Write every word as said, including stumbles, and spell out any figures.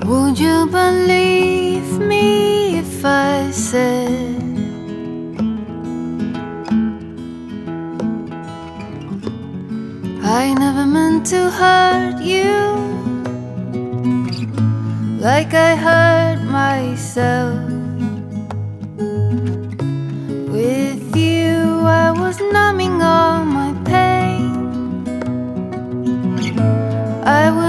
Would you believe me if I said I never meant to hurt you like I hurt myself?